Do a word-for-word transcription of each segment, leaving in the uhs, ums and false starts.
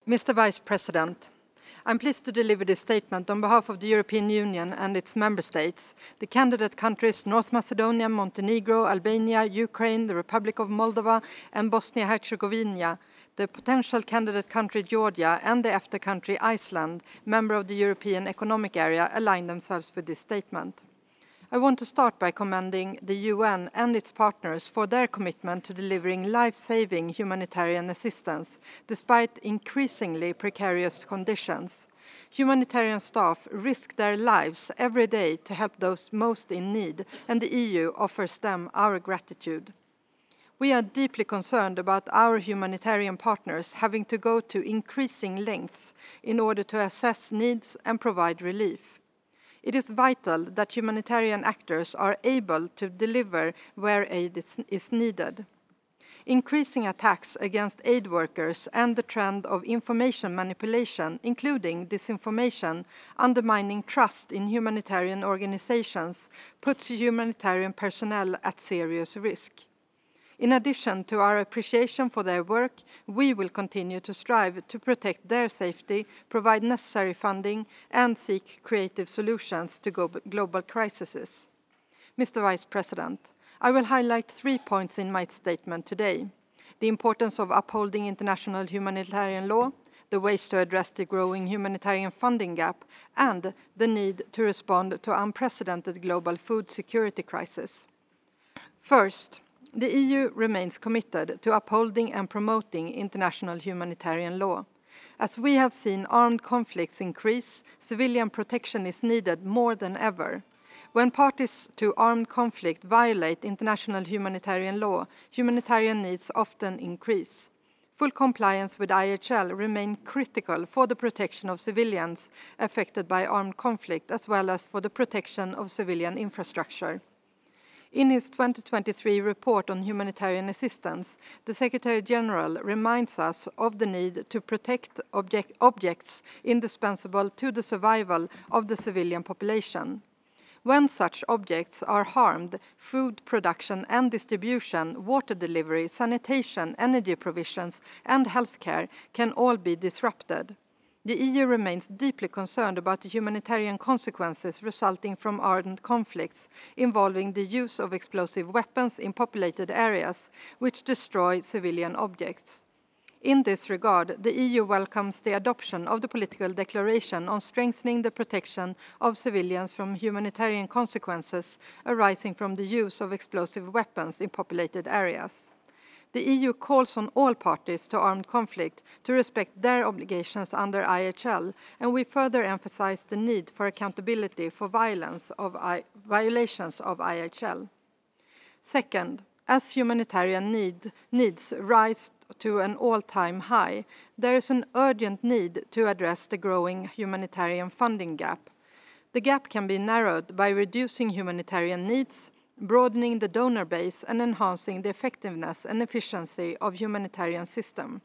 Mister Vice President, I'm pleased to deliver this statement on behalf of the European Union and its member states, the candidate countries North Macedonia, Montenegro, Albania, Ukraine, the Republic of Moldova, and Bosnia-Herzegovina, the potential candidate country Georgia, and the EFTA country Iceland, member of the European Economic Area, align themselves with this statement. I want to start by commending the U N and its partners for their commitment to delivering life-saving humanitarian assistance, despite increasingly precarious conditions. Humanitarian staff risk their lives every day to help those most in need, and the E U offers them our gratitude. We are deeply concerned about our humanitarian partners having to go to increasing lengths in order to assess needs and provide relief. It is vital that humanitarian actors are able to deliver where aid is needed. Increasing attacks against aid workers and the trend of information manipulation, including disinformation, undermining trust in humanitarian organizations, puts humanitarian personnel at serious risk. In addition to our appreciation for their work, we will continue to strive to protect their safety, provide necessary funding, and seek creative solutions to global crises. Mister Vice President, I will highlight three points in my statement today: the importance of upholding international humanitarian law, the ways to address the growing humanitarian funding gap, and the need to respond to unprecedented global food security crisis. First, the E U remains committed to upholding and promoting international humanitarian law. As we have seen armed conflicts increase, civilian protection is needed more than ever. When parties to armed conflict violate international humanitarian law, humanitarian needs often increase. Full compliance with I H L remains critical for the protection of civilians affected by armed conflict, as well as for the protection of civilian infrastructure. In his twenty twenty-three report on humanitarian assistance, the Secretary-General reminds us of the need to protect object objects indispensable to the survival of the civilian population. When such objects are harmed, food production and distribution, water delivery, sanitation, energy provisions, and healthcare can all be disrupted. The E U remains deeply concerned about the humanitarian consequences resulting from armed conflicts involving the use of explosive weapons in populated areas, which destroy civilian objects. In this regard, the E U welcomes the adoption of the political declaration on strengthening the protection of civilians from humanitarian consequences arising from the use of explosive weapons in populated areas. The E U calls on all parties to armed conflict to respect their obligations under I H L, and we further emphasize the need for accountability for violence of I violations of I H L. Second, as humanitarian need, needs rise to an all-time high, there is an urgent need to address the growing humanitarian funding gap. The gap can be narrowed by reducing humanitarian needs, broadening the donor base, and enhancing the effectiveness and efficiency of humanitarian system.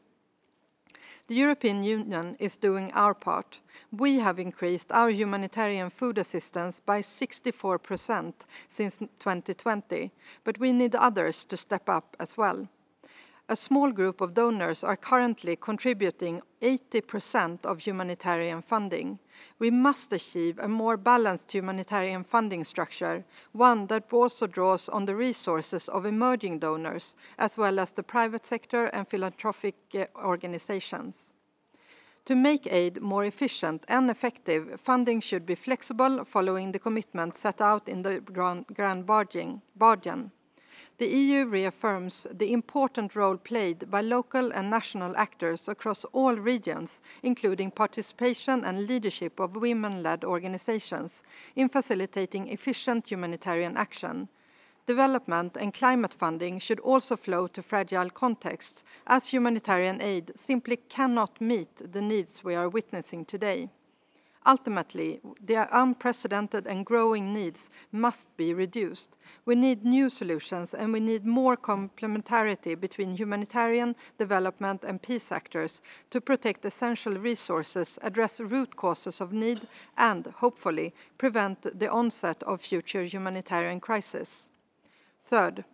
The European Union is doing our part. We have increased our humanitarian food assistance by sixty-four percent since twenty twenty, but we need others to step up as well. A small group of donors are currently contributing eighty percent of humanitarian funding. We must achieve a more balanced humanitarian funding structure, one that also draws on the resources of emerging donors, as well as the private sector and philanthropic organizations. To make aid more efficient and effective, funding should be flexible, following the commitment set out in the Grand Bargain. The E U reaffirms the important role played by local and national actors across all regions, including participation and leadership of women-led organizations, in facilitating efficient humanitarian action. Development and climate funding should also flow to fragile contexts, as humanitarian aid simply cannot meet the needs we are witnessing today. Ultimately, the unprecedented and growing needs must be reduced. We need new solutions, and we need more complementarity between humanitarian, development, and peace actors to protect essential resources, address root causes of need, and, hopefully, prevent the onset of future humanitarian crises. Third,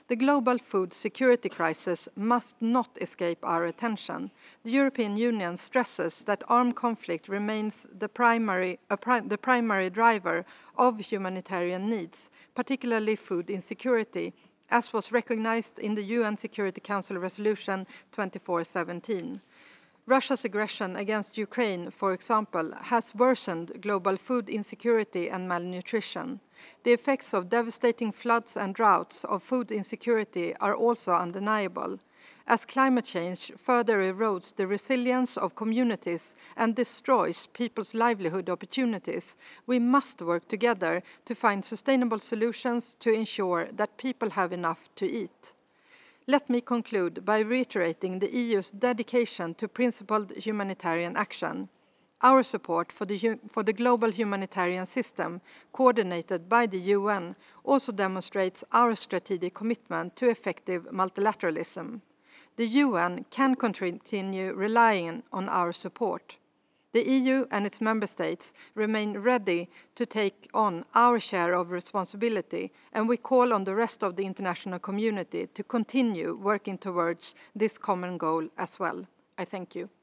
The global food security crisis must not escape our attention. The European Union stresses that armed conflict remains the primary, pri the primary driver of humanitarian needs, particularly food insecurity, as was recognized in the U N Security Council Resolution twenty-four seventeen. Russia's aggression against Ukraine, for example, has worsened global food insecurity and malnutrition. The effects of devastating floods and droughts of food insecurity are also undeniable. As climate change further erodes the resilience of communities and destroys people's livelihood opportunities, we must work together to find sustainable solutions to ensure that people have enough to eat. Let me conclude by reiterating the E U's dedication to principled humanitarian action. Our support for the, for the global humanitarian system, coordinated by the U N, also demonstrates our strategic commitment to effective multilateralism. The U N can continue relying on our support. The E U and its member states remain ready to take on our share of responsibility, and we call on the rest of the international community to continue working towards this common goal as well. I thank you.